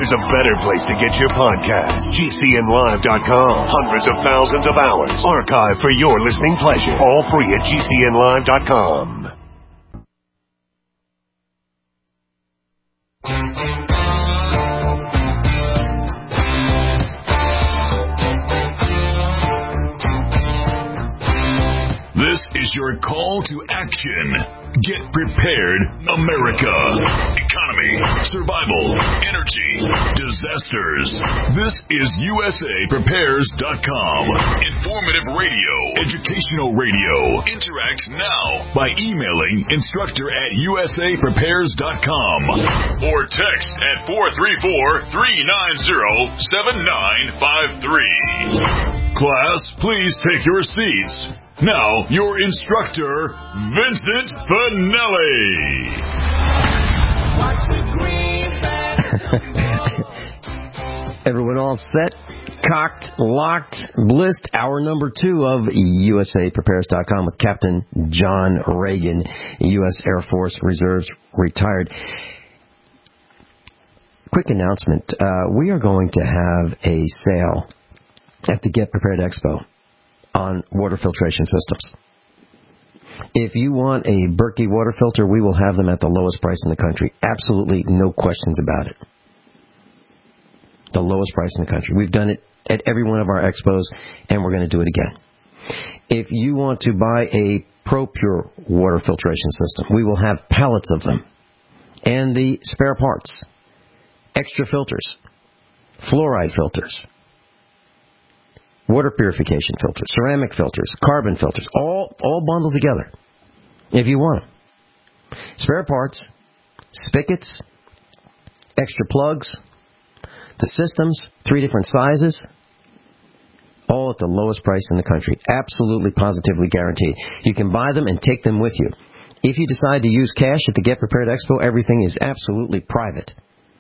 there's a better place to get your podcast. GCNlive.com. Hundreds of thousands of hours archived for your listening pleasure. All free at GCNlive.com. This is your call to action. Get prepared, America. Economy, survival, energy, disasters. This is USAPrepares.com. Informative radio, educational radio. Interact now by emailing instructor@USAPrepares.com or text at 434-390-7953. Class, please take your seats. Now, your instructor, Vincent Finelli. Everyone all set, cocked, locked, blissed. Hour number 2 of USAPrepares.com with Captain John Reagan, U.S. Air Force Reserves, retired. Quick announcement. We are going to have a sale at the Get Prepared Expo on water filtration systems. If you want a Berkey water filter, we will have them at the lowest price in the country. Absolutely no questions about it. The lowest price in the country. We've done it at every one of our expos, and we're going to do it again. If you want to buy a ProPure water filtration system, we will have pallets of them. And the spare parts, extra filters, fluoride filters, water purification filters, ceramic filters, carbon filters, all bundled together, if you want them. Spare parts, spigots, extra plugs, the systems, 3 different sizes, all at the lowest price in the country. Absolutely, positively guaranteed. You can buy them and take them with you. If you decide to use cash at the Get Prepared Expo, everything is absolutely private.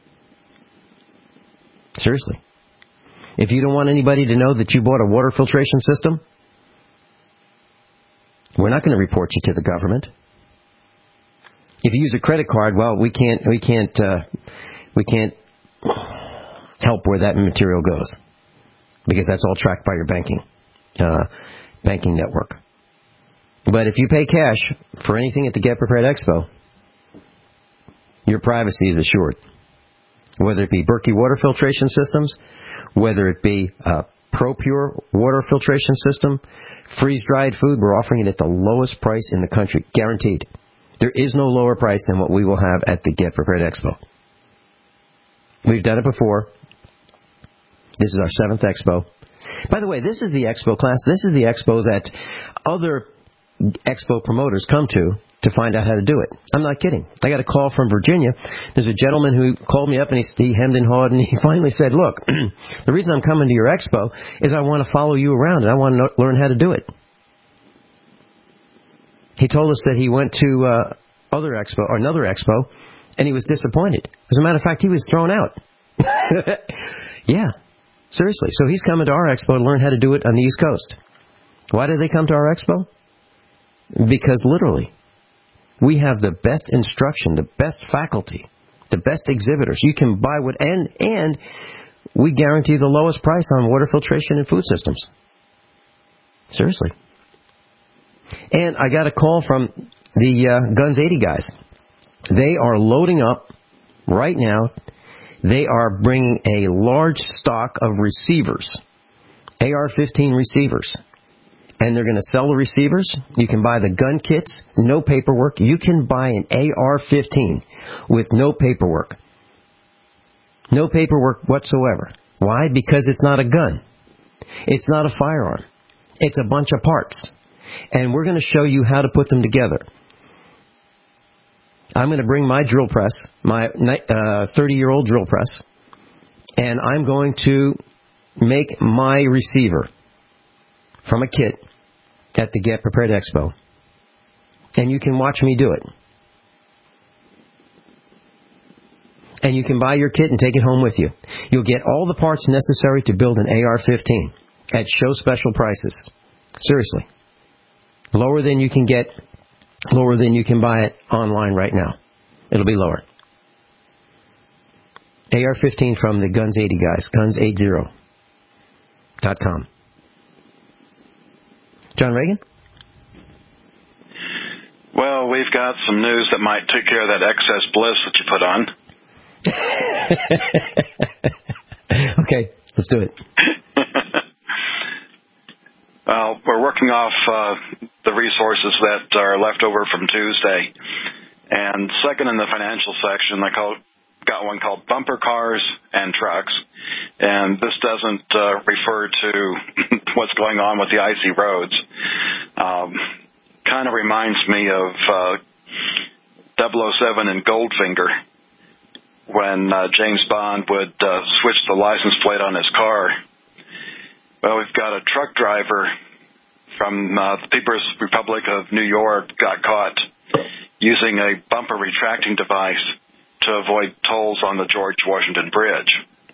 Seriously. If you don't want anybody to know that you bought a water filtration system, we're not going to report you to the government. If you use a credit card, well, we can't help where that material goes, because that's all tracked by your banking network. But if you pay cash for anything at the Get Prepared Expo, your privacy is assured. Whether it be Berkey water filtration systems, whether it be a ProPure water filtration system, freeze-dried food, we're offering it at the lowest price in the country, guaranteed. There is no lower price than what we will have at the Get Prepared Expo. We've done it before. This is our 7th expo. By the way, this is the expo class. This is the expo that other expo promoters come to find out how to do it. I'm not kidding. I got a call from Virginia. There's a gentleman who called me up, and he hemmed and hawed, and he finally said, look, the reason I'm coming to your expo is I want to follow you around, and I want to learn how to do it. He told us that he went to another expo, and he was disappointed. As a matter of fact, he was thrown out. Yeah, seriously. So he's coming to our expo to learn how to do it on the East Coast. Why did they come to our expo? Because literally, we have the best instruction, the best faculty, the best exhibitors. You can buy what, and we guarantee the lowest price on water filtration and food systems. Seriously. And I got a call from the Guns 80 guys. They are loading up right now. They are bringing a large stock of receivers, AR-15 receivers. And they're going to sell the receivers. You can buy the gun kits, no paperwork. You can buy an AR-15 with no paperwork. No paperwork whatsoever. Why? Because it's not a gun. It's not a firearm. It's a bunch of parts. And we're going to show you how to put them together. I'm going to bring my drill press, my 30-year-old drill press, and I'm going to make my receiver from a kit at the Get Prepared Expo. And you can watch me do it. And you can buy your kit and take it home with you. You'll get all the parts necessary to build an AR-15 at show special prices. Seriously. Lower than you can buy it online right now. It'll be lower. AR-15 from the Guns 80 guys, guns80.com. John Reagan? Well, we've got some news that might take care of that excess bliss that you put on. Okay, let's do it. Well, we're working off the resources that are left over from Tuesday. And second in the financial section, I got one called Bumper Cars and Trucks. And this doesn't refer to what's going on with the icy roads. Kind of reminds me of 007 in Goldfinger, when James Bond would switch the license plate on his car. Well, we've got a truck driver from the People's Republic of New York got caught using a bumper retracting device to avoid tolls on the George Washington Bridge.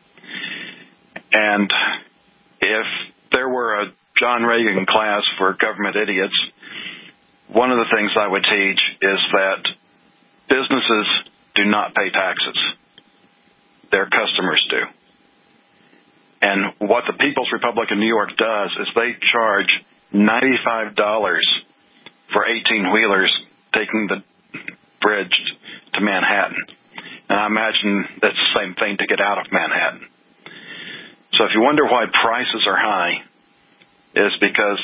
And if there were a John Reagan class for government idiots, one of the things I would teach is that businesses do not pay taxes. Their customers do. And what the People's Republic of New York does is they charge $95 for 18-wheelers taking the bridge to Manhattan. And I imagine that's the same thing to get out of Manhattan. So if you wonder why prices are high, is because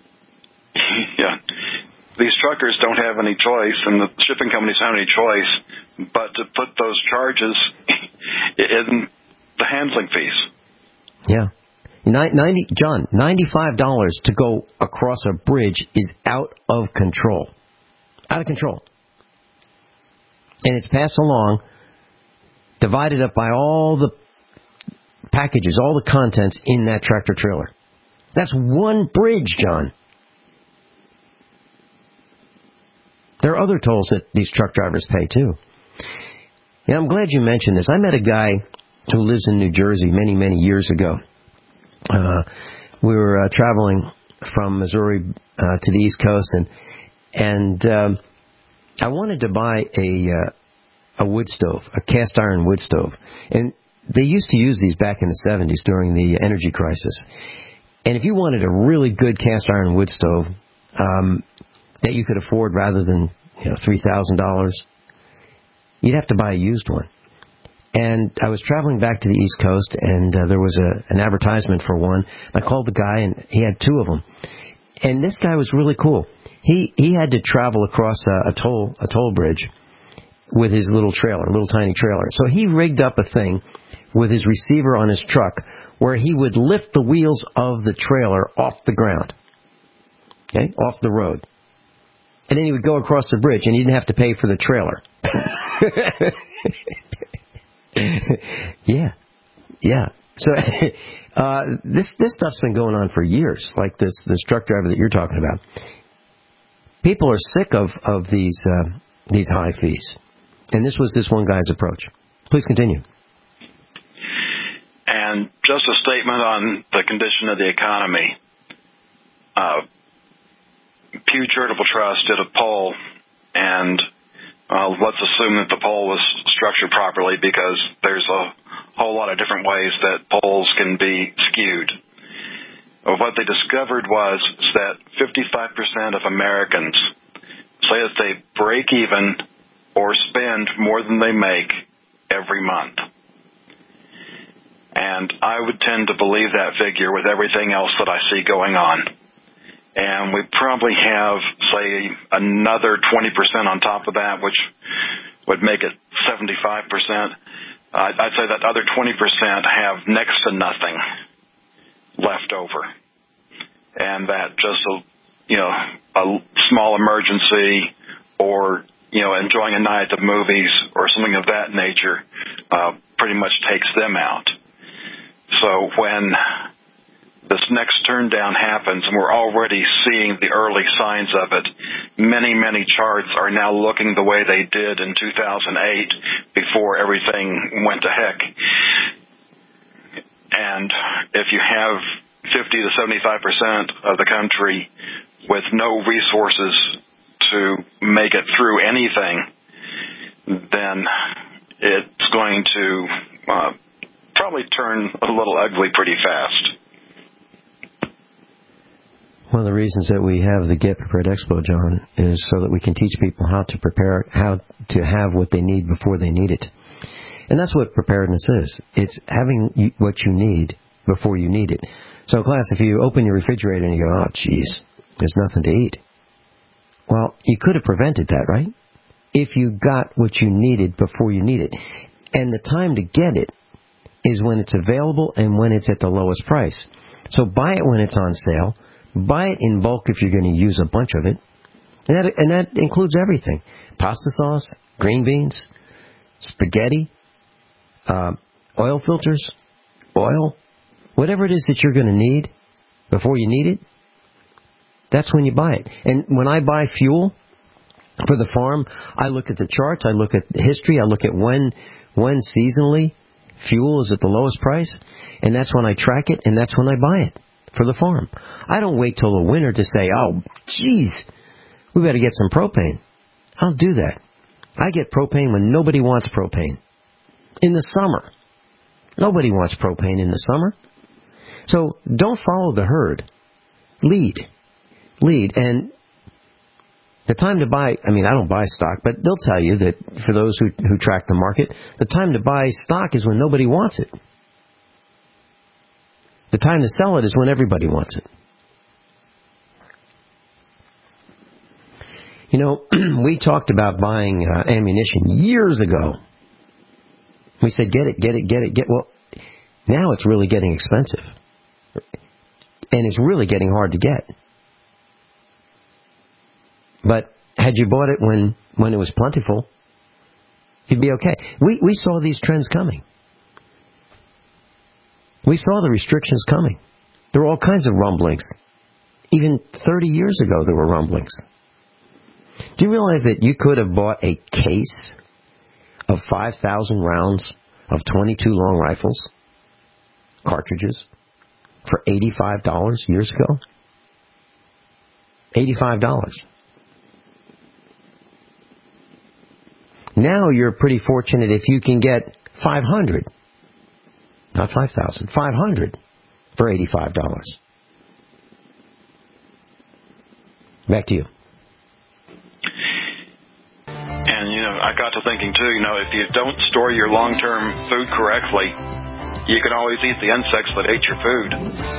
these truckers don't have any choice, and the shipping companies don't have any choice but to put those charges in the handling fees. Yeah. $95 to go across a bridge is out of control. Out of control. And it's passed along, divided up by all the packages, all the contents in that tractor trailer. That's one bridge, John. There are other tolls that these truck drivers pay, too. Yeah, I'm glad you mentioned this. I met a guy who lives in New Jersey many, many years ago. We were traveling from Missouri to the East Coast, and I wanted to buy a wood stove, a cast iron wood stove. And they used to use these back in the 70s during the energy crisis. And if you wanted a really good cast iron wood stove that you could afford rather than $3,000, you'd have to buy a used one. And I was traveling back to the East Coast, and there was an advertisement for one. I called the guy, and he had two of them. And this guy was really cool. He had to travel across a toll bridge with his little tiny trailer. So he rigged up a thing with his receiver on his truck where he would lift the wheels of the trailer off the ground, okay, off the road. And then he would go across the bridge, and he didn't have to pay for the trailer. Yeah. So this stuff's been going on for years, like this truck driver that you're talking about. People are sick of these high fees, and this was this one guy's approach. Please continue. And just a statement on the condition of the economy. Pew Charitable Trust did a poll, and let's assume that the poll was structured properly, because there's a whole lot of different ways that polls can be skewed. What they discovered was that 55% of Americans say that they break even or spend more than they make every month. And I would tend to believe that figure with everything else that I see going on. And we probably have, say, another 20% on top of that, which would make it 75%. I'd say that other 20% have next to nothing left over. And that just a small emergency, or enjoying a night at the movies or something of that nature pretty much takes them out. So when this next turn down happens, and we're already seeing the early signs of it, many, many charts are now looking the way they did in 2008 before everything went to heck. And if you have 50 to 75% of the country with no resources to make it through anything, then it's going to probably turn a little ugly pretty fast. One of the reasons that we have the Get Prepared Expo, John, is so that we can teach people how to prepare, how to have what they need before they need it. And that's what preparedness is. It's having what you need before you need it. So, class, if you open your refrigerator and you go, oh, geez, there's nothing to eat. Well, you could have prevented that, right? If you got what you needed before you need it. And the time to get it is when it's available and when it's at the lowest price. So buy it when it's on sale. Buy it in bulk if you're going to use a bunch of it. And that includes everything. Pasta sauce, green beans, spaghetti, oil filters, oil, whatever it is that you're going to need before you need it, that's when you buy it. And when I buy fuel for the farm, I look at the charts, I look at the history, I look at when seasonally fuel is at the lowest price, and that's when I track it, and that's when I buy it for the farm. I don't wait till the winter to say, oh, geez, we better get some propane. I don't do that. I get propane when nobody wants propane. In the summer. Nobody wants propane in the summer. So don't follow the herd. Lead. And the time to buy, I don't buy stock, but they'll tell you that for those who track the market, the time to buy stock is when nobody wants it. The time to sell it is when everybody wants it. You know, we talked about buying ammunition years ago. We said, get it. Well, now it's really getting expensive. And it's really getting hard to get. But had you bought it when it was plentiful, you'd be okay. We saw these trends coming. We saw the restrictions coming. There were all kinds of rumblings. Even 30 years ago, there were rumblings. Do you realize that you could have bought a case of 5,000 rounds of 22 long rifles, cartridges, for $85 years ago? $85. Now you're pretty fortunate if you can get 500. Not 5,000, 500 for $85. Back to you. And, I got to thinking, too, if you don't store your long-term food correctly, you can always eat the insects that ate your food.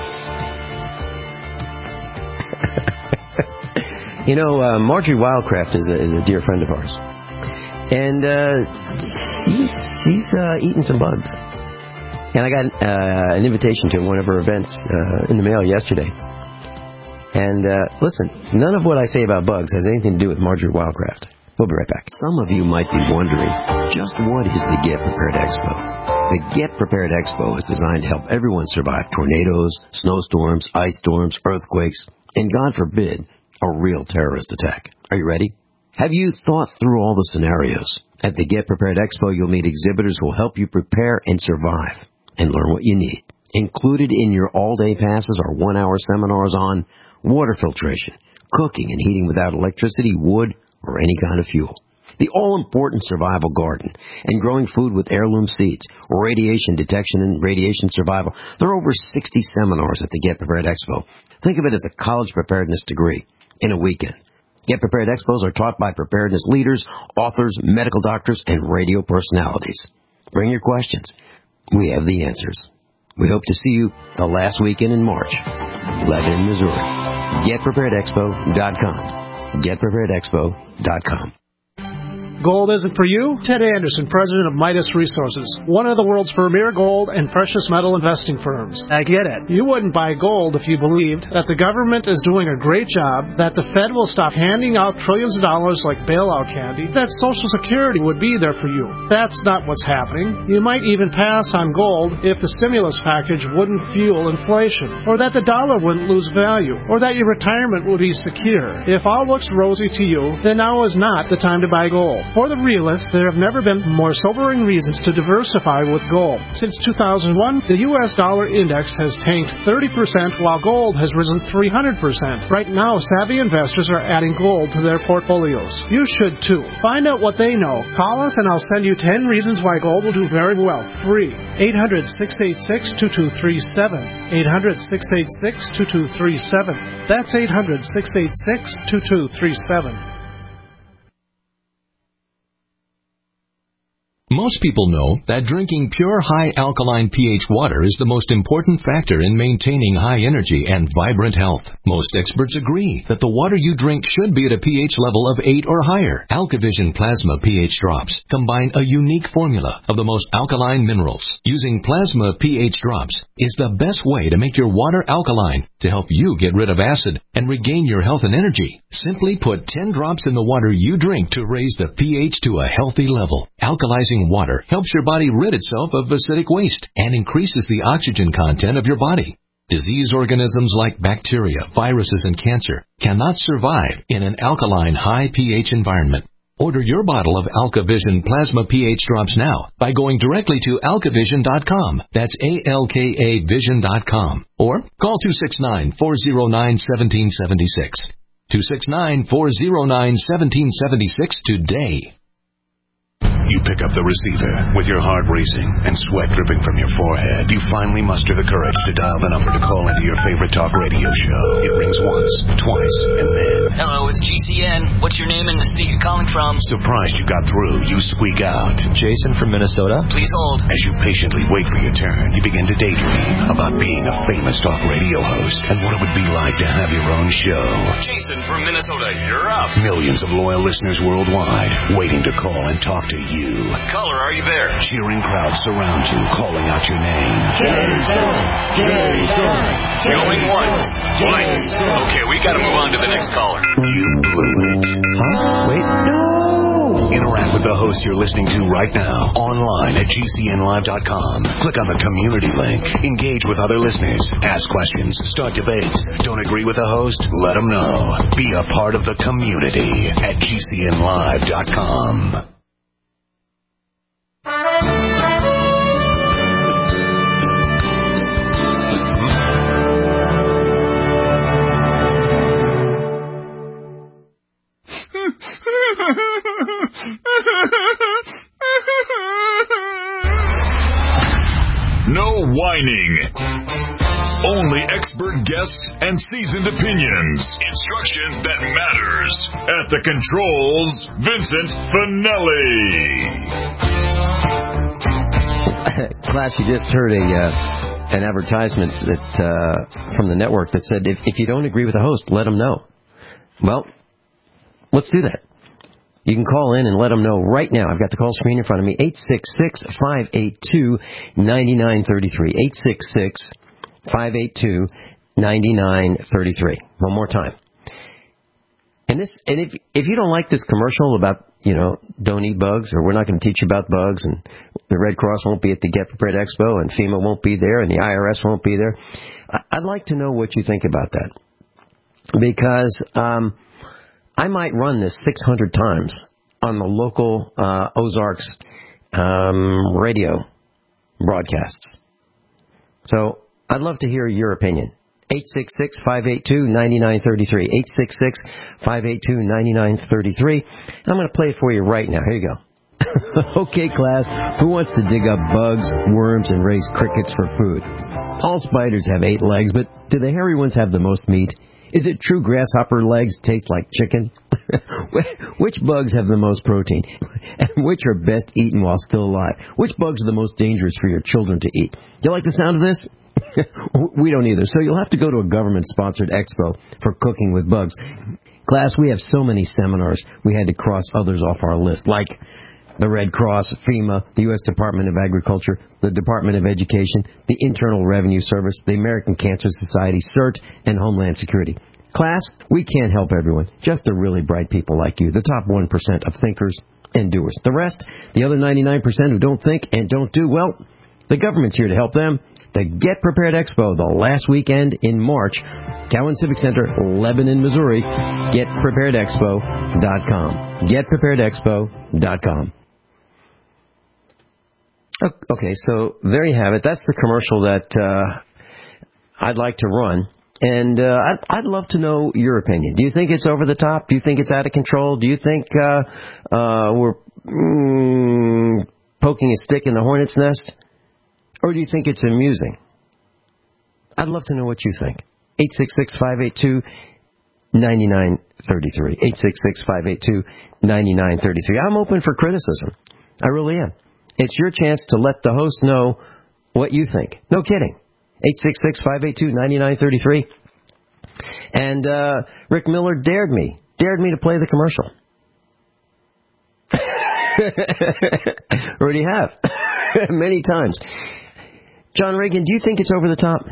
Marjorie Wildcraft is a dear friend of ours. And he's eating some bugs. And I got an invitation to one of her events in the mail yesterday. And listen, none of what I say about bugs has anything to do with Marjorie Wildcraft. We'll be right back. Some of you might be wondering, just what is the Get Prepared Expo? The Get Prepared Expo is designed to help everyone survive tornadoes, snowstorms, ice storms, earthquakes, and God forbid, a real terrorist attack. Are you ready? Have you thought through all the scenarios? At the Get Prepared Expo, you'll meet exhibitors who will help you prepare and survive and learn what you need. Included in your all-day passes are 1-hour seminars on water filtration, cooking and heating without electricity, wood, or any kind of fuel, the all-important survival garden, and growing food with heirloom seeds, radiation detection and radiation survival. There are over 60 seminars at the Get Prepared Expo. Think of it as a college preparedness degree in a weekend. Get Prepared Expos are taught by preparedness leaders, authors, medical doctors, and radio personalities. Bring your questions. We have the answers. We hope to see you the last weekend in March. Lebanon, Missouri. GetPreparedExpo.com. GetPreparedExpo.com. Gold isn't for you? Ted Anderson, president of Midas Resources, one of the world's premier gold and precious metal investing firms. I get it. You wouldn't buy gold if you believed that the government is doing a great job, that the Fed will stop handing out trillions of dollars like bailout candy, that Social Security would be there for you. That's not what's happening. You might even pass on gold if the stimulus package wouldn't fuel inflation, or that the dollar wouldn't lose value, or that your retirement would be secure. If all looks rosy to you, then now is not the time to buy gold. For the realist, there have never been more sobering reasons to diversify with gold. Since 2001, the U.S. dollar index has tanked 30%, while gold has risen 300%. Right now, savvy investors are adding gold to their portfolios. You should too. Find out what they know. Call us and I'll send you 10 reasons why gold will do very well. Free. 800-686-2237. 800-686-2237. That's 800-686-2237. Most people know that drinking pure high alkaline pH water is the most important factor in maintaining high energy and vibrant health. Most experts agree that the water you drink should be at a pH level of 8 or higher. AlkaVision Plasma pH drops combine a unique formula of the most alkaline minerals. Using plasma pH drops is the best way to make your water alkaline to help you get rid of acid and regain your health and energy. Simply put 10 drops in the water you drink to raise the pH to a healthy level. Alkalizing water helps your body rid itself of acidic waste and increases the oxygen content of your body. Disease organisms like bacteria, viruses, and cancer cannot survive in an alkaline high pH environment. Order your bottle of AlkaVision Plasma pH drops now by going directly to alkavision.com. That's ALKAvision.com. Or call 269-409-1776. 269-409-1776 today. You pick up the receiver with your heart racing and sweat dripping from your forehead. You finally muster the courage to dial the number to call into your favorite talk radio show. It rings once, twice, and then... Hello, it's GCN. What's your name and the state you're calling from? Surprised you got through, you squeak out. Jason from Minnesota. Please hold. As you patiently wait for your turn, you begin to daydream about being a famous talk radio host and what it would be like to have your own show. Jason from Minnesota, you're up. Millions of loyal listeners worldwide waiting to call and talk to you. Caller, are you there? Cheering crowds surround you, calling out your name. Jason! Jason! Going once, twice. Okay, we gotta move on to the next caller. You blew it. Huh? Wait. No! Interact with the host you're listening to right now, online at GCNlive.com. Click on the community link. Engage with other listeners. Ask questions. Start debates. Don't agree with the host? Let them know. Be a part of the community at GCNlive.com. No whining. Only expert guests and seasoned opinions. Instruction that matters. At the controls, Vincent Finelli. Class, you just heard an advertisement that from the network that said, if you don't agree with the host, let them know. Well, let's do that. You can call in and let them know right now. I've got the call screen in front of me, 866-582-9933. 866-582-9933. One more time. And if you don't like this commercial about, don't eat bugs, or we're not going to teach you about bugs, and the Red Cross won't be at the Get Prepared Expo, and FEMA won't be there, and the IRS won't be there, I'd like to know what you think about that. Because I might run this 600 times on the local Ozarks radio broadcasts. So I'd love to hear your opinion. 866-582-9933. 866-582-9933. I'm going to play it for you right now. Here you go. Okay, class, who wants to dig up bugs, worms, and raise crickets for food? All spiders have 8 legs, but do the hairy ones have the most meat? Is it true grasshopper legs taste like chicken? Which bugs have the most protein? And which are best eaten while still alive? Which bugs are the most dangerous for your children to eat? Do you like the sound of this? We don't either. So you'll have to go to a government-sponsored expo for cooking with bugs. Class, we have so many seminars, we had to cross others off our list, like the Red Cross, FEMA, the U.S. Department of Agriculture, the Department of Education, the Internal Revenue Service, the American Cancer Society, CERT, and Homeland Security. Class, we can't help everyone, just the really bright people like you, the top 1% of thinkers and doers. The rest, the other 99% who don't think and don't do, well, the government's here to help them. The Get Prepared Expo, the last weekend in March. Cowan Civic Center, Lebanon, Missouri. GetPreparedExpo.com. GetPreparedExpo.com. Okay, so there you have it. That's the commercial that I'd like to run. And I'd love to know your opinion. Do you think it's over the top? Do you think it's out of control? Do you think we're poking a stick in the hornet's nest? Or do you think it's amusing? I'd love to know what you think. 866-582-9933. 866-582-9933. I'm open for criticism. I really am. It's your chance to let the host know what you think. No kidding. 866-582-9933. And Rick Miller dared me to play the commercial. Already have. Many times. John Reagan, do you think it's over the top?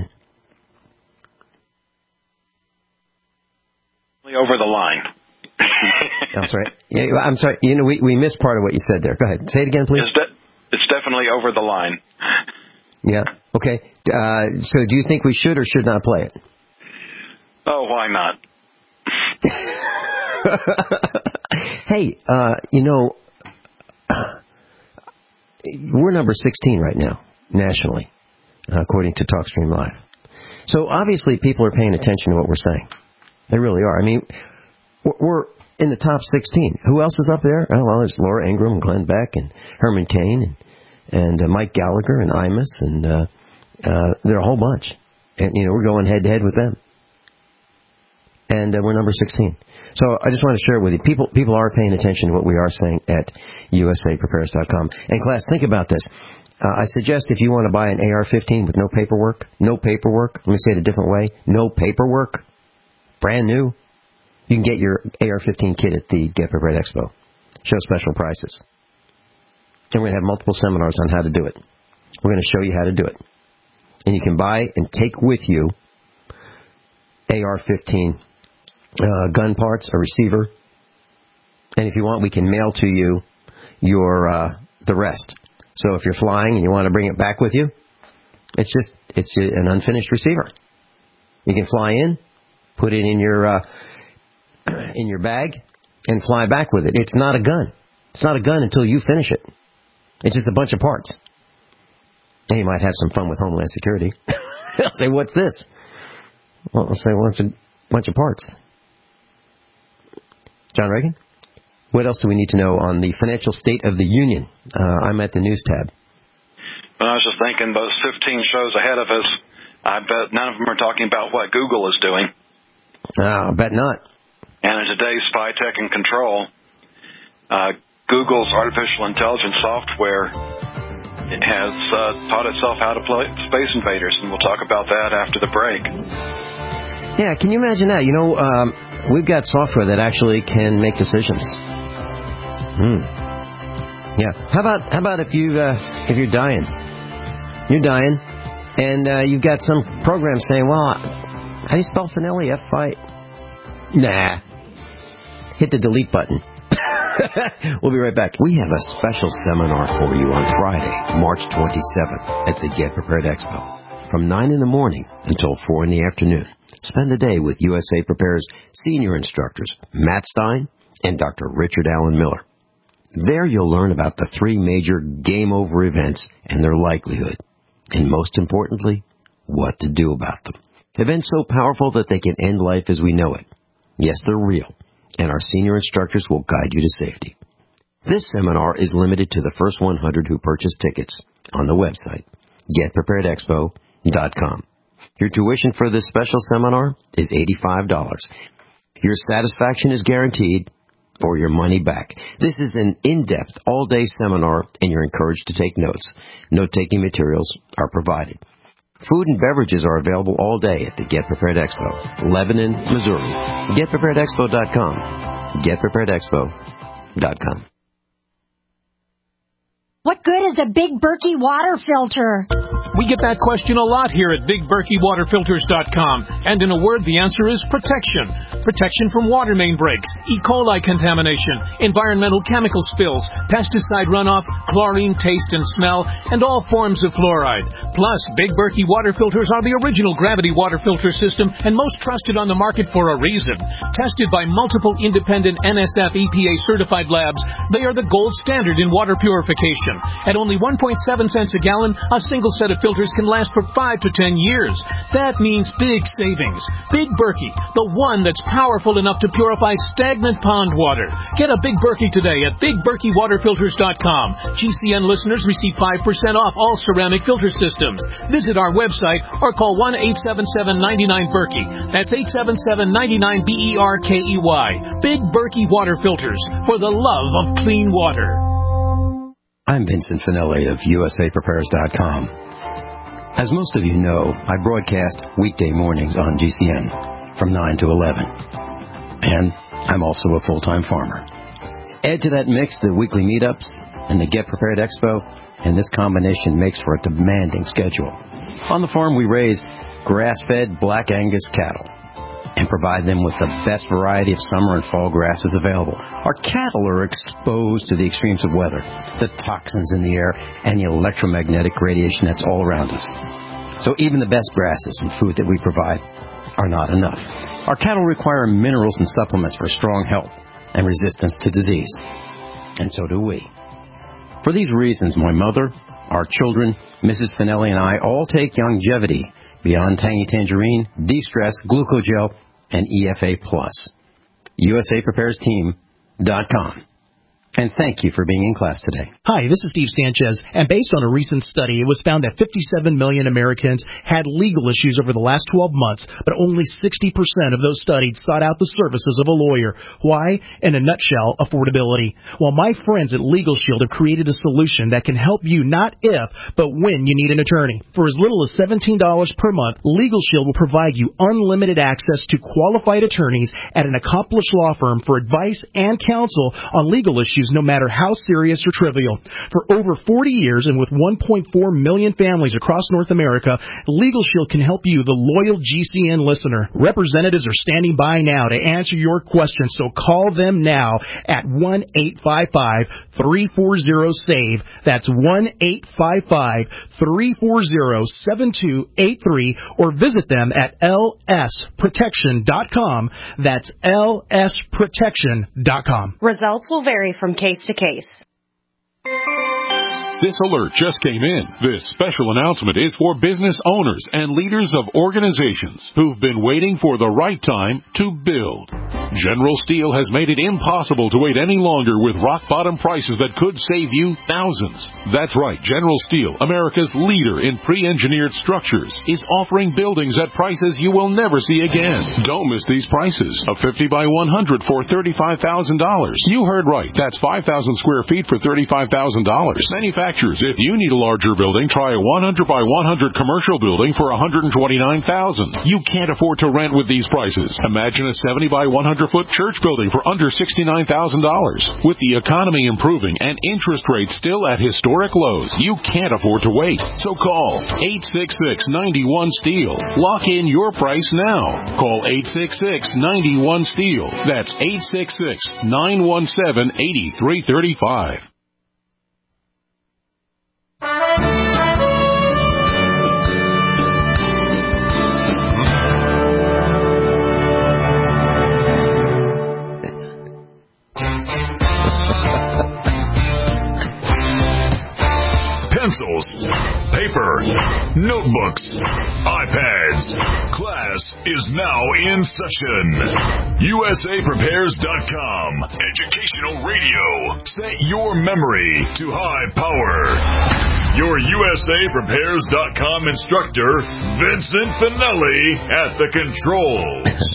Over the line. I'm sorry. Yeah, I'm sorry. You know, we missed part of what you said there. Go ahead. Say it again, please. It's definitely over the line. Yeah. Okay. So do you think we should or should not play it? Oh, why not? Hey, we're number 16 right now, nationally, according to TalkStream Live. So obviously people are paying attention to what we're saying. They really are. I mean, we're in the top 16. Who else is up there? Oh, well, there's Laura Ingraham and Glenn Beck and Herman Cain and Mike Gallagher and Imus, and there are a whole bunch. And, we're going head-to-head with them. And we're number 16. So I just want to share it with you. People are paying attention to what we are saying at usaprepares.com. And class, think about this. I suggest if you want to buy an AR-15 with no paperwork, let me say it a different way, no paperwork, brand new, you can get your AR-15 kit at the Get Prepared Expo. Show special prices. And we're going to have multiple seminars on how to do it. We're going to show you how to do it. And you can buy and take with you AR-15 gun parts, a receiver. And if you want, we can mail to you the rest. So if you're flying and you want to bring it back with you, it's an unfinished receiver. You can fly in, put it in your bag, and fly back with it. It's not a gun. It's not a gun until you finish it. It's just a bunch of parts. And you might have some fun with Homeland Security. They'll say, what's this? Well, they'll say, well, it's a bunch of parts. John Reagan? What else do we need to know on the financial state of the union? I'm at the news tab. Well, I was just thinking those 15 shows ahead of us, I bet none of them are talking about what Google is doing. I bet not. And in today's spy tech and control, Google's artificial intelligence software has taught itself how to play Space Invaders, and we'll talk about that after the break. Yeah, can you imagine that? We've got software that actually can make decisions. Yeah. How about if you're dying? You're dying, and you've got some program saying, well, how do you spell Finelli? F-I... Nah. Hit the delete button. We'll be right back. We have a special seminar for you on Friday, March 27th at the Get Prepared Expo. From 9 in the morning until 4 in the afternoon. Spend the day with USA Prepare's senior instructors, Matt Stein and Dr. Richard Allen Miller. There you'll learn about the 3 major game-over events and their likelihood. And most importantly, what to do about them. Events so powerful that they can end life as we know it. Yes, they're real, and our senior instructors will guide you to safety. This seminar is limited to the first 100 who purchase tickets on the website, getpreparedexpo.com. Your tuition for this special seminar is $85. Your satisfaction is guaranteed or your money back. This is an in-depth, all-day seminar, and you're encouraged to take notes. Note-taking materials are provided. Food and beverages are available all day at the Get Prepared Expo, Lebanon, Missouri. GetPreparedExpo.com. GetPreparedExpo.com. What good is a big Berkey water filter? We get that question a lot here at BigBerkeyWaterFilters.com. And in a word, the answer is protection. Protection from water main breaks, E. coli contamination, environmental chemical spills, pesticide runoff, chlorine, taste and smell, and all forms of fluoride. Plus, Big Berkey water filters are the original gravity water filter system and most trusted on the market for a reason. Tested by multiple independent NSF EPA certified labs, they are the gold standard in water purification. At only 1.7 cents a gallon, a single set of filters can last for 5 to 10 years. That means big savings. Big Berkey, the one that's powerful enough to purify stagnant pond water. Get a Big Berkey today at BigBerkeyWaterFilters.com. GCN listeners receive 5% off all ceramic filter systems. Visit our website or call 1-877-99-BERKEY. That's 877-99-BERKEY. Big Berkey Water Filters, for the love of clean water. I'm Vincent Finelli of USAPrepares.com. As most of you know, I broadcast weekday mornings on GCN from 9 to 11. And I'm also a full-time farmer. Add to that mix the weekly meetups and the Get Prepared Expo, and this combination makes for a demanding schedule. On the farm, we raise grass-fed Black Angus cattle and provide them with the best variety of summer and fall grasses available. Our cattle are exposed to the extremes of weather, the toxins in the air, and the electromagnetic radiation that's all around us. So even the best grasses and food that we provide are not enough. Our cattle require minerals and supplements for strong health and resistance to disease. And so do we. For these reasons, my mother, our children, Mrs. Finelli, and I all take Longevity, Beyond Tangy Tangerine, De-Stress, Glucogel, and EFA+. USAPreparesTeam.com. And thank you for being in class today. Hi, this is Steve Sanchez, and based on a recent study, it was found that 57 million Americans had legal issues over the last 12 months, but only 60% of those studied sought out the services of a lawyer. Why? In a nutshell, affordability. Well, my friends at Legal Shield have created a solution that can help you not if, but when you need an attorney. For as little as $17 per month, Legal Shield will provide you unlimited access to qualified attorneys at an accomplished law firm for advice and counsel on legal issues, no matter how serious or trivial. For over 40 years and with 1.4 million families across North America, Legal Shield can help you, the loyal GCN listener. Representatives are standing by now to answer your questions, so call them now at 1-855-340-SAVE. That's 1-855-340-7283, or visit them at lsprotection.com. That's lsprotection.com. Results will vary from case to case. This alert just came in. This special announcement is for business owners and leaders of organizations who've been waiting for the right time to build. General Steel has made it impossible to wait any longer with rock-bottom prices that could save you thousands. That's right, General Steel, America's leader in pre-engineered structures, is offering buildings at prices you will never see again. Don't miss these prices. A 50 by 100 for $35,000. You heard right. That's 5,000 square feet for $35,000. Manufacturers, if you need a larger building, try a 100 by 100 commercial building for $129,000. You can't afford to rent with these prices. Imagine a 70 by 100-foot church building for under $69,000. With the economy improving and interest rates still at historic lows, you can't afford to wait. So call 866-91-STEEL. Lock in your price now. Call 866-91-STEEL. That's 866-917-8335. Pencils, paper, notebooks, iPads. Class is now in session. USAPrepares.com. Educational radio. Set your memory to high power. Your USAPrepares.com instructor, Vincent Finelli, at the controls.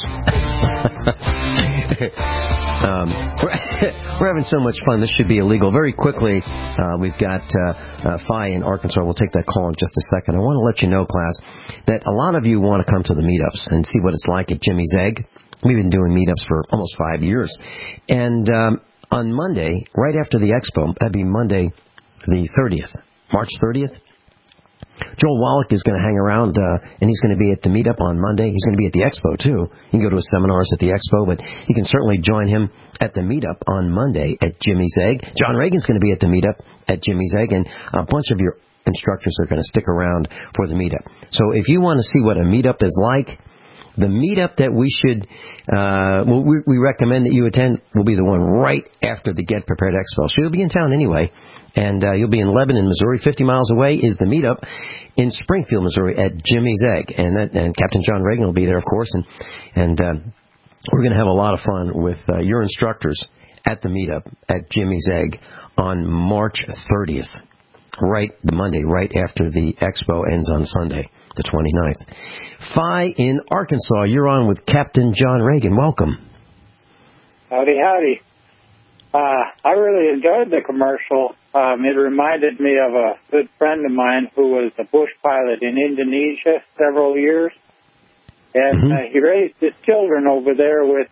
We're having so much fun. This should be illegal. Very quickly, we've got Phi in Arkansas. We'll take that call in just a second. I want to let you know, class, that a lot of you want to come to the meetups and see what it's like at Jimmy's Egg. We've been doing meetups for almost 5 years. And on Monday, right after the expo, that'd be Monday the 30th, March 30th, Joel Wallach is going to hang around, and he's going to be at the meetup on Monday. He's going to be at the expo, too. You can go to his seminars at the expo, but you can certainly join him at the meetup on Monday at Jimmy's Egg. John Reagan's going to be at the meetup at Jimmy's Egg, and a bunch of your instructors are going to stick around for the meetup. So if you want to see what a meetup is like, the meetup that we should, we recommend that you attend will be the one right after the Get Prepared Expo. So you'll be in town anyway. And you'll be in Lebanon, Missouri. 50 miles away is the meetup in Springfield, Missouri at Jimmy's Egg. And Captain John Reagan will be there, of course. And we're going to have a lot of fun with your instructors at the meetup at Jimmy's Egg on March 30th. The Monday, right after the expo ends on Sunday, the 29th. Phi in Arkansas, you're on with Captain John Reagan. Welcome. Howdy, howdy. I really enjoyed the commercial. It reminded me of a good friend of mine who was a bush pilot in Indonesia several years. And he raised his children over there with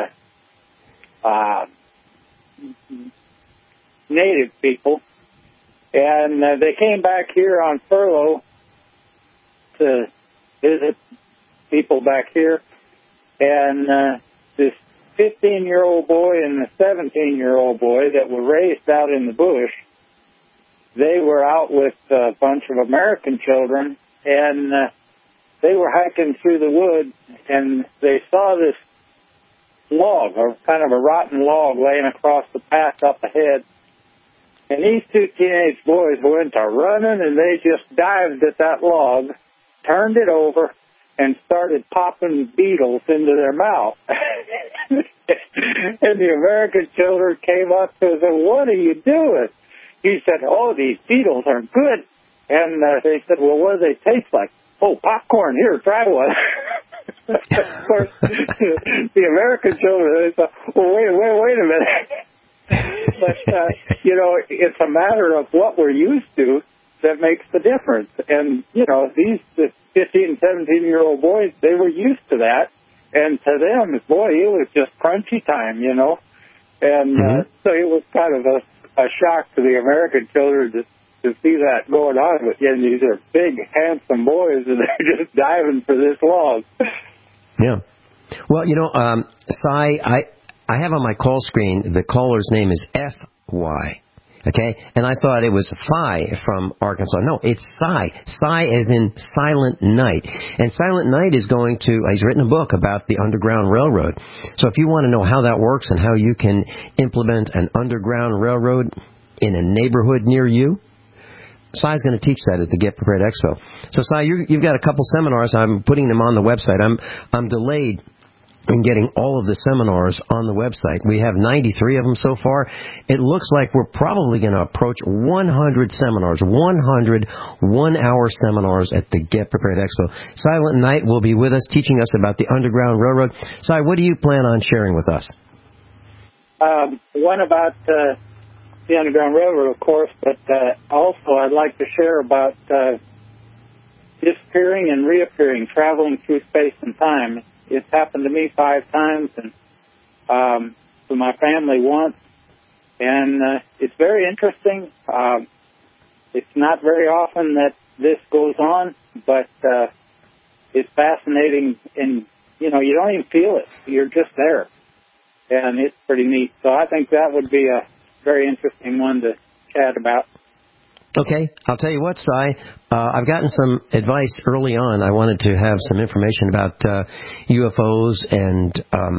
native people. And they came back here on furlough to visit people back here. And this 15-year-old boy and the 17-year-old boy that were raised out in the bush, they were out with a bunch of American children, and they were hiking through the woods, and they saw this log, or kind of a rotten log, laying across the path up ahead. And these two teenage boys went to running, and they just dived at that log, turned it over, and started popping beetles into their mouth. And the American children came up to them, "What are you doing?" He said, "Oh, these beetles are good." And they said, "Well, what do they taste like?" "Oh, popcorn. Here, try one." Of course, the American children, they said, "Well, wait a minute." But, it's a matter of what we're used to that makes the difference. And, these 15, 17-year-old boys, they were used to that. And to them, boy, it was just crunchy time, And so it was kind of a shock to the American children to see that going on. But these are big, handsome boys, and they're just diving for this log. Yeah. Well, Cy, I have on my call screen, the caller's name is F.Y., okay? And I thought it was Phi from Arkansas. No, it's Cy. Cy as in Silent Night. And Silent Night is he's written a book about the Underground Railroad. So if you want to know how that works and how you can implement an Underground Railroad in a neighborhood near you, Cy's going to teach that at the Get Prepared Expo. So Cy, you've got a couple seminars. I'm putting them on the website. I'm delayed in getting all of the seminars on the website. We have 93 of them so far. It looks like we're probably going to approach 100 seminars, 100 one-hour seminars at the Get Prepared Expo. Silent Night will be with us, teaching us about the Underground Railroad. Cy, what do you plan on sharing with us? One about the Underground Railroad, of course, but also I'd like to share about disappearing and reappearing, traveling through space and time. It's happened to me 5 times, and to my family once. And it's very interesting. It's not very often that this goes on, but it's fascinating. And, you don't even feel it. You're just there. And it's pretty neat. So I think that would be a very interesting one to chat about. Okay, I'll tell you what, Cy, I've gotten some advice early on. I wanted to have some information about UFOs and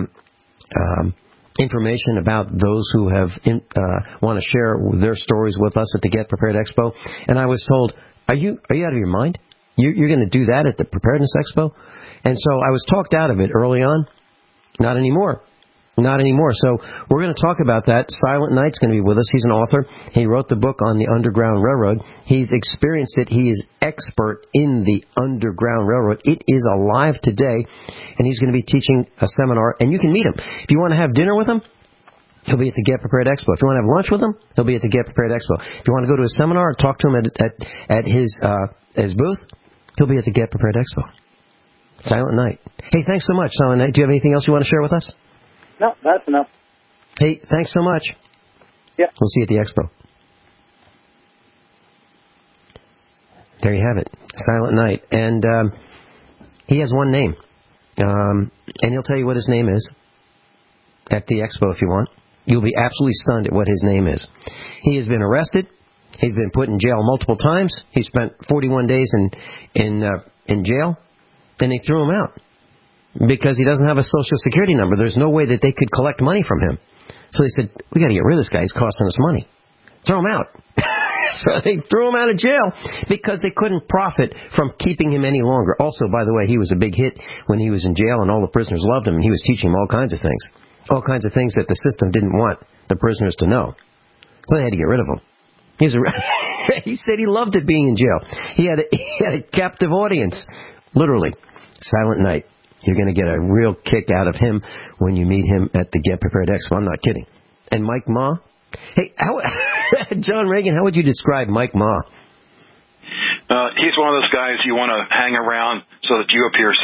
information about those who have want to share their stories with us at the Get Prepared Expo. And I was told, are you out of your mind? You're going to do that at the Preparedness Expo? And so I was talked out of it early on. Not anymore. Not anymore. So we're going to talk about that. Silent Night's going to be with us. He's an author. He wrote the book on the Underground Railroad. He's experienced it. He is expert in the Underground Railroad. It is alive today, and he's going to be teaching a seminar, and you can meet him. If you want to have dinner with him, he'll be at the Get Prepared Expo. If you want to have lunch with him, he'll be at the Get Prepared Expo. If you want to go to a seminar or talk to him at his booth, he'll be at the Get Prepared Expo. Silent Night. Hey, thanks so much, Silent Night. Do you have anything else you want to share with us? No, that's enough. Hey, thanks so much. Yeah. We'll see you at the expo. There you have it. Silent Night. And he has one name. And he'll tell you what his name is at the expo if you want. You'll be absolutely stunned at what his name is. He has been arrested. He's been put in jail multiple times. He spent 41 days in jail. And they threw him out because he doesn't have a Social Security number. There's no way that they could collect money from him. So they said, we got to get rid of this guy. He's costing us money. Throw him out. So they threw him out of jail because they couldn't profit from keeping him any longer. Also, by the way, he was a big hit when he was in jail, and all the prisoners loved him, and he was teaching them all kinds of things that the system didn't want the prisoners to know. So they had to get rid of him. He said he loved it being in jail. He had a captive audience, literally. Silent Night. You're going to get a real kick out of him when you meet him at the Get Prepared Expo. I'm not kidding. And Mike Ma. Hey, John Reagan, how would you describe Mike Ma? He's one of those guys you want to hang around so that you appear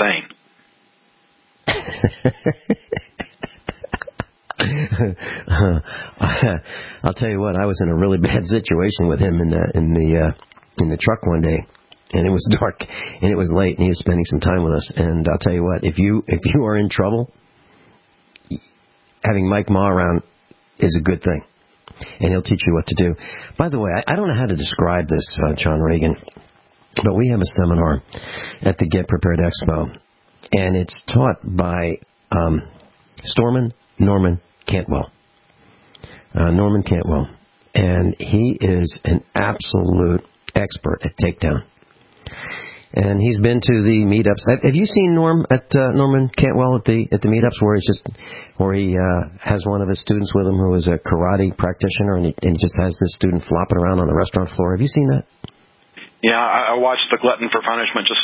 sane. I'll tell you what, I was in a really bad situation with him in the truck one day, and it was dark and it was late, and he was spending some time with us. And I'll tell you what, if you are in trouble, having Mike Ma around is a good thing. And he'll teach you what to do. By the way, I don't know how to describe this, John Reagan, but we have a seminar at the Get Prepared Expo, and it's taught by Stormin Norman Cantwell. Norman Cantwell. And he is an absolute expert at takedown. And he's been to the meetups. Have you seen Norman Cantwell at the meetups where he has one of his students with him who is a karate practitioner, and he just has this student flopping around on the restaurant floor? Have you seen that? Yeah, I watched the Glutton for Punishment just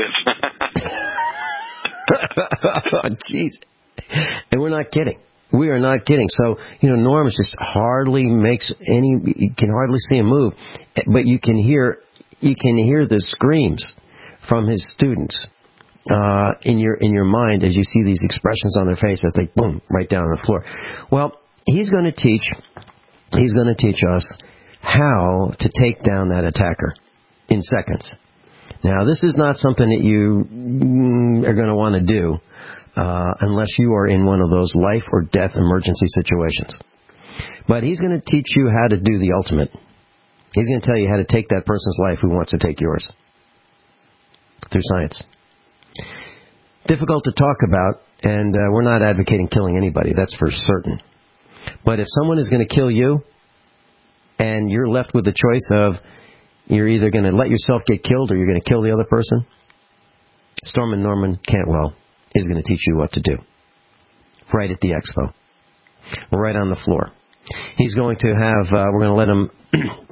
to take it. Oh, jeez. And we're not kidding. We are not kidding. So, Norm just hardly makes you can hardly see him move, but you can hear the screams from his students in your mind as you see these expressions on their face as they boom right down on the floor. Well, he's going to teach us how to take down that attacker in seconds. Now, this is not something that you are going to want to do unless you are in one of those life or death emergency situations. But he's going to teach you how to do the ultimate. He's going to tell you how to take that person's life who wants to take yours through science. Difficult to talk about, and we're not advocating killing anybody, that's for certain. But if someone is going to kill you, and you're left with the choice of you're either going to let yourself get killed or you're going to kill the other person, Stormin Norman Cantwell is going to teach you what to do. Right at the expo. Right on the floor. He's going to have, we're going to let him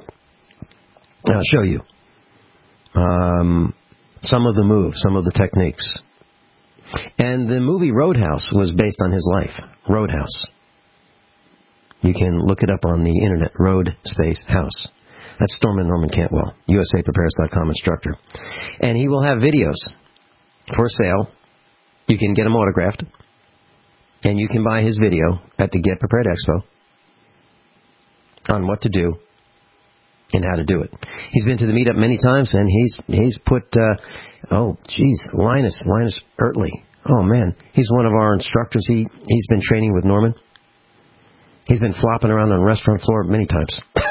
show you some of the moves, some of the techniques. And the movie Roadhouse was based on his life. Roadhouse. You can look it up on the internet. Road Space House. That's Stormin Norman Cantwell, USAPrepares.com instructor. And he will have videos for sale. You can get them autographed. And you can buy his video at the Get Prepared Expo on what to do and how to do it. He's been to the meetup many times, and he's put, Linus Ertley. Oh, man. He's one of our instructors. He's been training with Norman. He's been flopping around on the restaurant floor many times.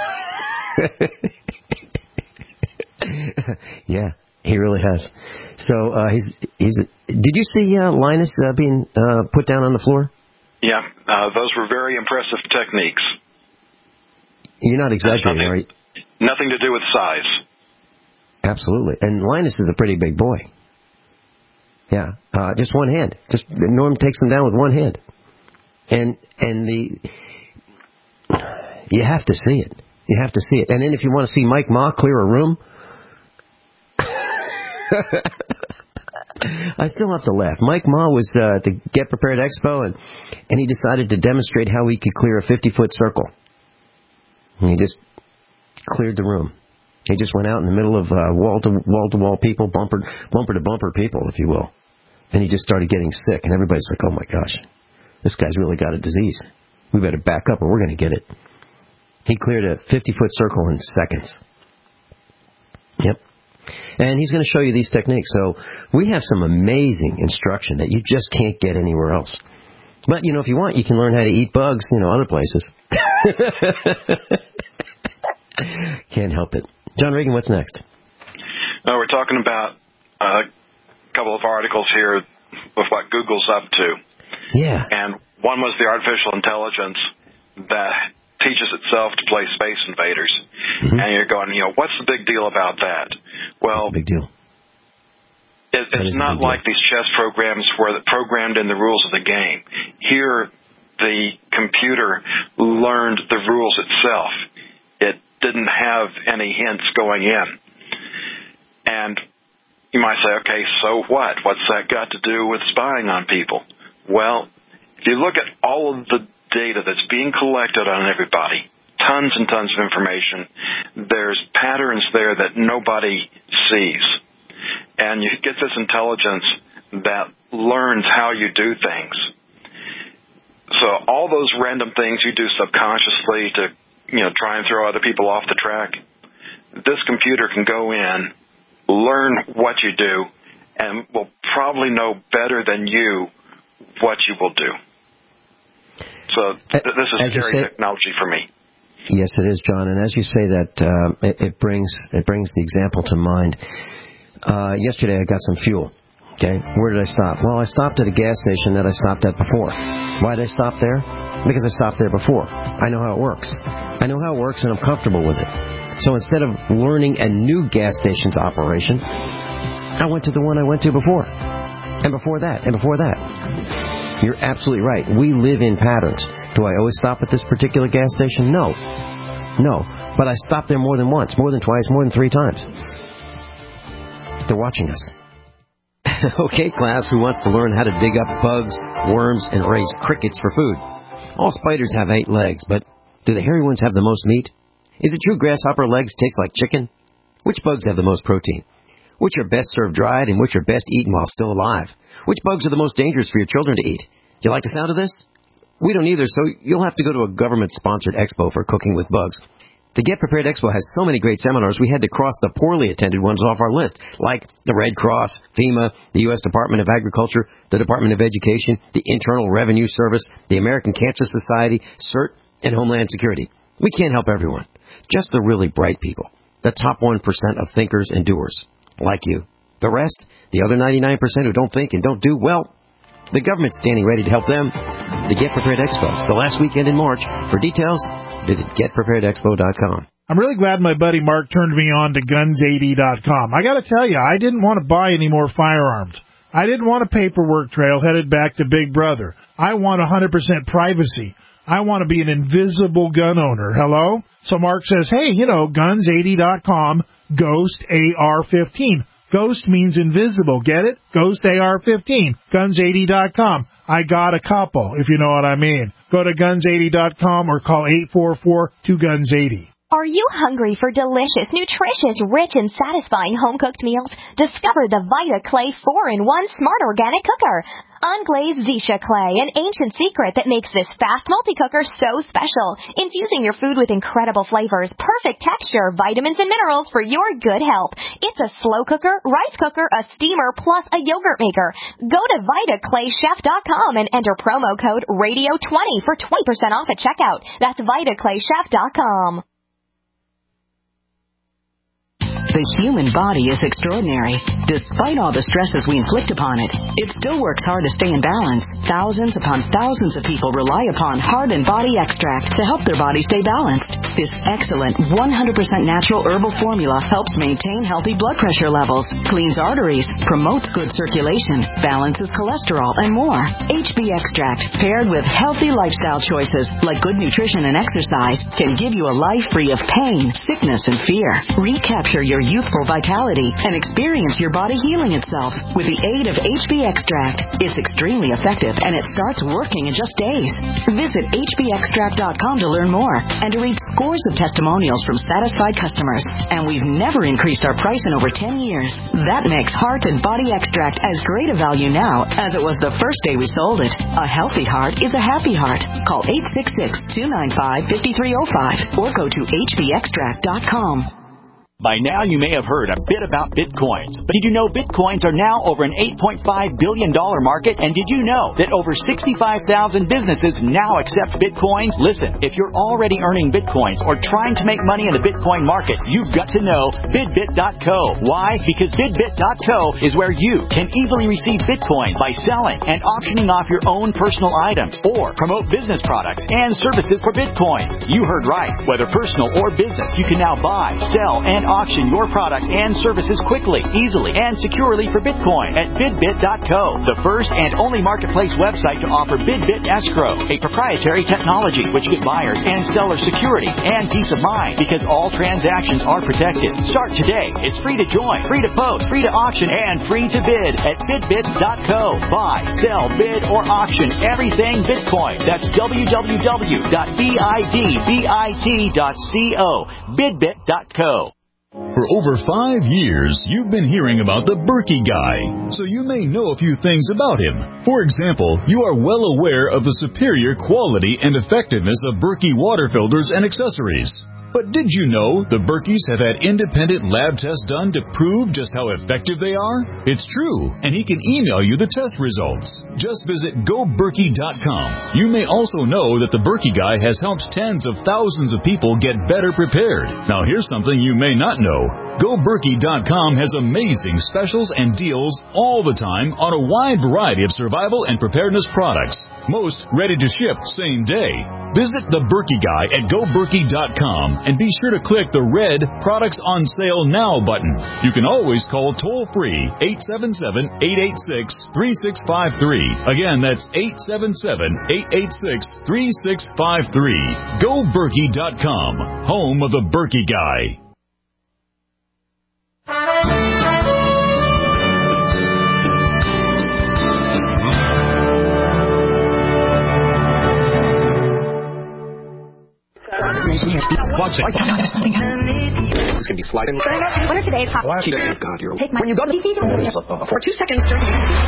Yeah, he really has. So did you see Linus being put down on the floor? Yeah, those were very impressive techniques. You're not exaggerating, right? Nothing to do with size. Absolutely. And Linus is a pretty big boy. Yeah, just one hand. Norm takes him down with one hand. And you have to see it. You have to see it. And then if you want to see Mike Ma clear a room, I still have to laugh. Mike Ma was at the Get Prepared Expo, and he decided to demonstrate how he could clear a 50-foot circle. And he just cleared the room. He just went out in the middle of wall-to-wall people, bumper-to-bumper people, if you will. And he just started getting sick, and everybody's like, oh, my gosh, this guy's really got a disease. We better back up or we're going to get it. He cleared a 50-foot circle in seconds. Yep. And he's going to show you these techniques. So we have some amazing instruction that you just can't get anywhere else. But, if you want, you can learn how to eat bugs, other places. Can't help it. John Regan, what's next? We're talking about a couple of articles here with what Google's up to. Yeah. And one was the artificial intelligence that teaches itself to play Space Invaders. Mm-hmm. And you're going, what's the big deal about that? Well, what's the big deal? It's not like these chess programs where it programmed in the rules of the game. Here, the computer learned the rules itself. It didn't have any hints going in. And you might say, okay, so what? What's that got to do with spying on people? Well, if you look at all of the data that's being collected on everybody, tons and tons of information, there's patterns there that nobody sees. And you get this intelligence that learns how you do things. So all those random things you do subconsciously to, try and throw other people off the track, this computer can go in, learn what you do, and will probably know better than you what you will do. So this is scary technology for me. Yes, it is, John. And as you say that, it brings the example to mind. Yesterday I got some fuel. Okay, where did I stop? Well, I stopped at a gas station that I stopped at before. Why did I stop there? Because I stopped there before. I know how it works. And I'm comfortable with it. So instead of learning a new gas station's operation, I went to the one I went to before. And before that, and before that. You're absolutely right. We live in patterns. Do I always stop at this particular gas station? No. But I stopped there more than once, more than twice, more than 3 times. They're watching us. Okay, class, who wants to learn how to dig up bugs, worms, and raise crickets for food? All spiders have 8 legs, but do the hairy ones have the most meat? Is it true grasshopper legs taste like chicken? Which bugs have the most protein? Which are best served dried and which are best eaten while still alive? Which bugs are the most dangerous for your children to eat? Do you like the sound of this? We don't either, so you'll have to go to a government-sponsored expo for cooking with bugs. The Get Prepared Expo has so many great seminars, we had to cross the poorly attended ones off our list, like the Red Cross, FEMA, the U.S. Department of Agriculture, the Department of Education, the Internal Revenue Service, the American Cancer Society, CERT, and Homeland Security. We can't help everyone, just the really bright people, the top 1% of thinkers and doers, like you. The rest, the other 99% who don't think and don't do, well, the government's standing ready to help them. The Get Prepared Expo, the last weekend in March. For details, visit getpreparedexpo.com. I'm really glad my buddy Mark turned me on to guns80.com. I got to tell you, I didn't want to buy any more firearms. I didn't want a paperwork trail headed back to Big Brother. I want 100% privacy. I want to be an invisible gun owner. Hello? So Mark says, hey, guns80.com, Ghost AR-15. Ghost means invisible. Get it? Ghost AR-15. Guns80.com. I got a couple, if you know what I mean. Go to guns80.com or call 844-2GUNS80. Are you hungry for delicious, nutritious, rich, and satisfying home-cooked meals? Discover the Vita Clay 4-in-1 Smart Organic Cooker. Unglazed Zisha clay, an ancient secret that makes this fast multi-cooker so special. Infusing your food with incredible flavors, perfect texture, vitamins, and minerals for your good health. It's a slow cooker, rice cooker, a steamer, plus a yogurt maker. Go to VitaClayChef.com and enter promo code RADIO20 for 20% off at checkout. That's VitaClayChef.com. The human body is extraordinary. Despite all the stresses we inflict upon it, it still works hard to stay in balance. Thousands upon thousands of people rely upon Heart and Body Extract to help their body stay balanced. This excellent 100% natural herbal formula helps maintain healthy blood pressure levels, cleans arteries, promotes good circulation, balances cholesterol, and more. HB Extract, paired with healthy lifestyle choices like good nutrition and exercise, can give you a life free of pain, sickness, and fear. Recapture your youthful vitality and experience your body healing itself with the aid of HB Extract. It's extremely effective and it starts working in just days. Visit hbextract.com to learn more and to read scores of testimonials from satisfied customers. And we've never increased our price in over 10 years. That makes Heart and Body Extract as great a value now as it was the first day we sold it. A healthy heart is a happy heart. Call 866-295-5305 or go to hbextract.com. By now, you may have heard a bit about Bitcoins. But did you know Bitcoins are now over an $8.5 billion market? And did you know that over 65,000 businesses now accept Bitcoins? Listen, if you're already earning Bitcoins or trying to make money in the Bitcoin market, you've got to know BidBit.co. Why? Because BidBit.co is where you can easily receive Bitcoin by selling and auctioning off your own personal items or promote business products and services for Bitcoin. You heard right. Whether personal or business, you can now buy, sell, and auction your products and services quickly, easily, and securely for Bitcoin at BidBit.co, the first and only marketplace website to offer BidBit Escrow, a proprietary technology which gives buyers and sellers security and peace of mind because all transactions are protected. Start today. It's free to join, free to post, free to auction, and free to bid at BidBit.co. Buy, sell, bid, or auction everything Bitcoin. That's www.bidbit.co. BidBit.co. For over 5 years, you've been hearing about the Berkey Guy, so you may know a few things about him. For example, you are well aware of the superior quality and effectiveness of Berkey water filters and accessories. But did you know the Berkeys have had independent lab tests done to prove just how effective they are? It's true, and he can email you the test results. Just visit GoBerkey.com. You may also know that the Berkey Guy has helped tens of thousands of people get better prepared. Now here's something you may not know. GoBerkey.com has amazing specials and deals all the time on a wide variety of survival and preparedness products. Most ready to ship same day. Visit the Berkey Guy at GoBerkey.com and be sure to click the red Products on Sale Now button. You can always call toll-free 877-886-3653. Again, that's 877-886-3653. GoBerkey.com, home of the Berkey Guy. It's going to be sliding. What are today's hot? God, you're... Take my... When you go to the... For 2 seconds during...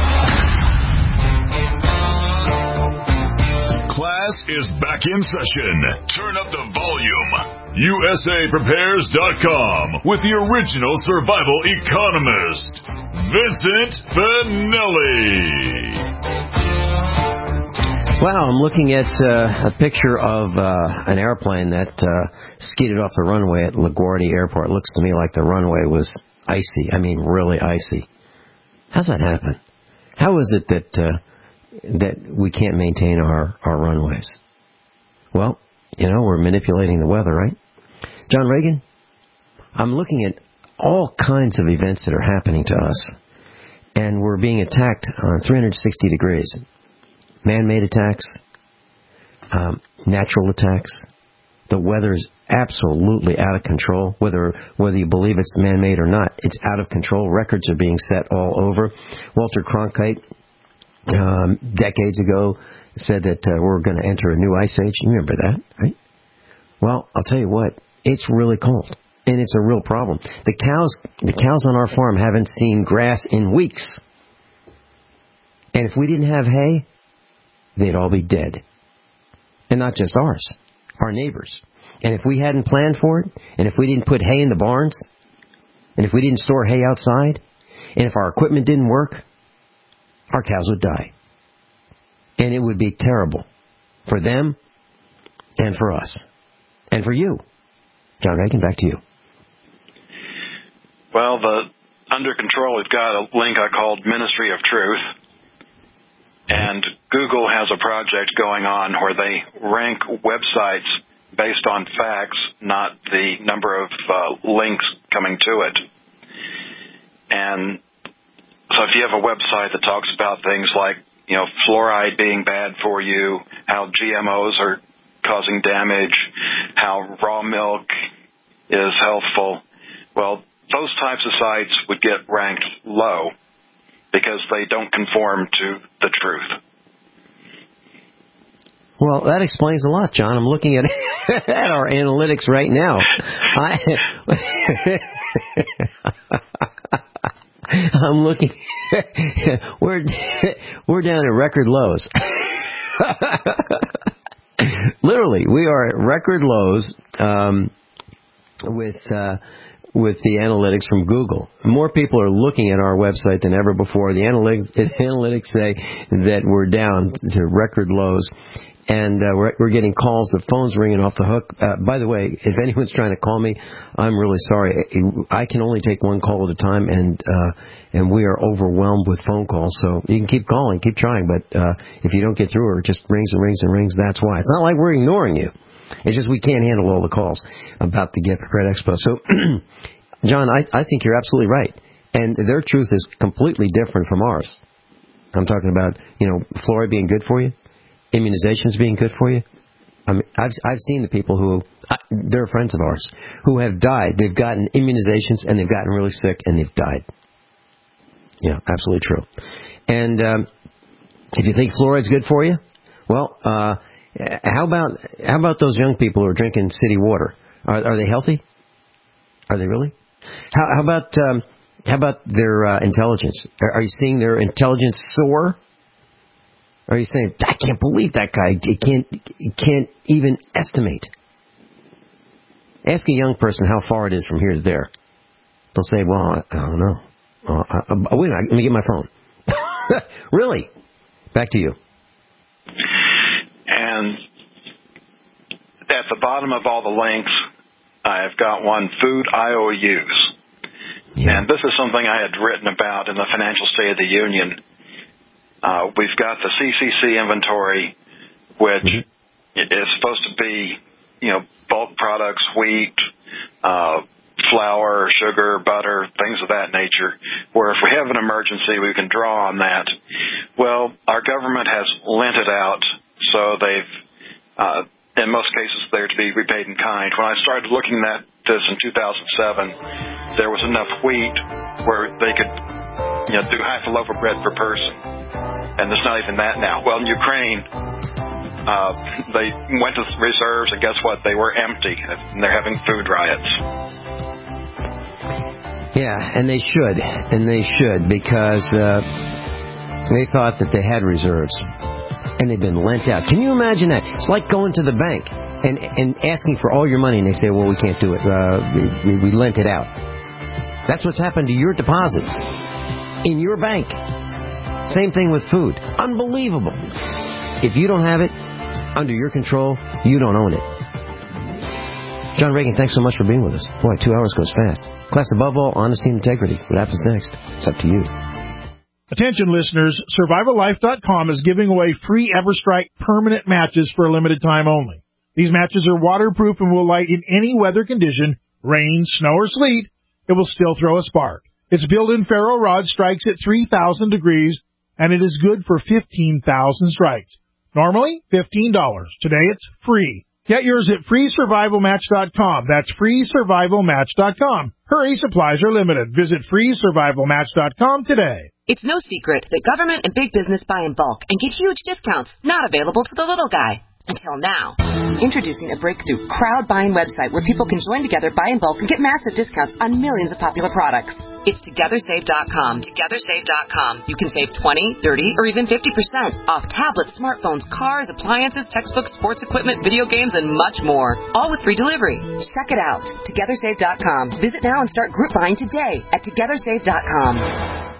Class is back in session. Turn up the volume. USAPrepares.com with the original survival economist, Vincent Finelli. Wow, I'm looking at a picture of an airplane that skidded off the runway at LaGuardia Airport. It looks to me like the runway was icy. I mean, really icy. How's that happen? How is it that we can't maintain our runways? Well, you know, we're manipulating the weather, right? John Reagan, I'm looking at all kinds of events that are happening to us, and we're being attacked on 360 degrees. Man-made attacks, natural attacks. The weather's absolutely out of control, whether you believe it's man-made or not. It's out of control. Records are being set all over. Walter Cronkite, decades ago, said that we're going to enter a new ice age. You remember that, right? Well, I'll tell you what. It's really cold, and it's a real problem. The cows on our farm haven't seen grass in weeks. And if we didn't have hay, they'd all be dead. And not just ours, our neighbors. And if we hadn't planned for it, and if we didn't put hay in the barns, and if we didn't store hay outside, and if our equipment didn't work, our cows would die. And it would be terrible for them and for us and for you. John Reagan, back to you. Well, under control, we've got a link I called Ministry of Truth. And Google has a project going on where they rank websites based on facts, not the number of links coming to it. And so if you have a website that talks about things like, you know, fluoride being bad for you, how GMOs are causing damage, how raw milk is healthful, well, those types of sites would get ranked low, because they don't conform to the truth. Well, that explains a lot, John. I'm looking at our analytics right now. I'm looking. We're down at record lows. Literally, we are at record lows with with the analytics from Google. More people are looking at our website than ever before. The analytics say that we're down to record lows. And we're getting calls, the phone's ringing off the hook. By the way, if anyone's trying to call me, I'm really sorry. I can only take one call at a time, and we are overwhelmed with phone calls. So you can keep calling, keep trying, but if you don't get through, or it just rings and rings and rings, that's why. It's not like we're ignoring you. It's just we can't handle all the calls about the Get Prepared Expo. So, John, I think you're absolutely right. And their truth is completely different from ours. I'm talking about, fluoride being good for you. Immunizations being good for you. I mean, I've seen the people who they're friends of ours who have died. They've gotten immunizations and they've gotten really sick and they've died. Yeah, absolutely true. And if you think fluoride's good for you, well, how about those young people who are drinking city water? Are they healthy? Are they really? How about their intelligence? Are you seeing their intelligence soar? Or are you saying, I can't believe that guy, he can't even estimate? Ask a young person how far it is from here to there. They'll say, well, I don't know. Wait a minute, let me get my phone. Really? Back to you. And at the bottom of all the links, I've got one, food IOUs. Yeah. And this is something I had written about in the Financial State of the Union. We've got the CCC inventory, which is supposed to be, bulk products, wheat, flour, sugar, butter, things of that nature, where if we have an emergency, we can draw on that. Well, our government has lent it out, so they've, in most cases, they're to be repaid in kind. When I started looking at this in 2007, there was enough wheat where they could, do half a loaf of bread per person. And there's not even that now. Well, in Ukraine, they went to reserves, and guess what? They were empty, and they're having food riots. Yeah, and they should, because they thought that they had reserves, and they've been lent out. Can you imagine that? It's like going to the bank and asking for all your money, and they say, well, we can't do it. We lent it out. That's what's happened to your deposits in your bank. Same thing with food. Unbelievable. If you don't have it under your control, you don't own it. John Reagan, thanks so much for being with us. Boy, 2 hours goes fast. Class, above all, honesty and integrity. What happens next? It's up to you. Attention listeners, SurvivalLife.com is giving away free EverStrike permanent matches for a limited time only. These matches are waterproof and will light in any weather condition, rain, snow, or sleet. It will still throw a spark. Its built-in ferro rod strikes at 3,000 degrees, and it is good for 15,000 strikes. Normally, $15. Today, it's free. Get yours at freesurvivalmatch.com. That's freesurvivalmatch.com. Hurry, supplies are limited. Visit freesurvivalmatch.com today. It's no secret that government and big business buy in bulk and get huge discounts not available to the little guy. Until now. Introducing a breakthrough crowd buying website where people can join together, buy in bulk, and get massive discounts on millions of popular products. It's TogetherSave.com. TogetherSave.com. You can save 20, 30, or even 50% off tablets, smartphones, cars, appliances, textbooks, sports equipment, video games, and much more. All with free delivery. Check it out. TogetherSave.com. Visit now and start group buying today at TogetherSave.com.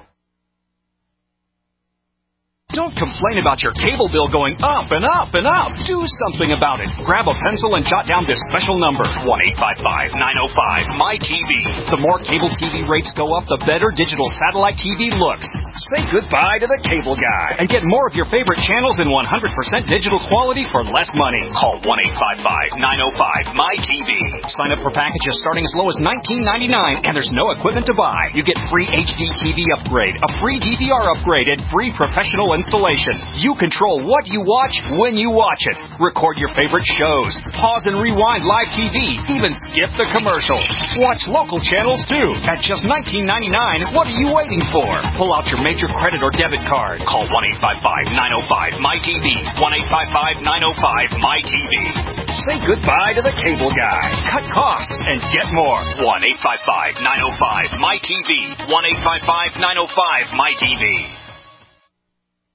Don't complain about your cable bill going up and up and up. Do something about it. Grab a pencil and jot down this special number, 1-855-905-MY-TV. The more cable TV rates go up, the better digital satellite TV looks. Say goodbye to the cable guy and get more of your favorite channels in 100% digital quality for less money. Call 1-855-905-MY-TV. Sign up for packages starting as low as $19.99, and there's no equipment to buy. You get free HD TV upgrade, a free DVR upgrade, and free professional installation. You control what you watch when you watch it. Record your favorite shows. Pause and rewind live TV. Even skip the commercials. Watch local channels too. At just $19.99, what are you waiting for? Pull out your major credit or debit card. Call 1-855-905-MY-TV. 1-855-905-MY-TV. Say goodbye to the cable guy. Cut costs and get more. 1-855-905-MY-TV. 1-855-905-MY-TV.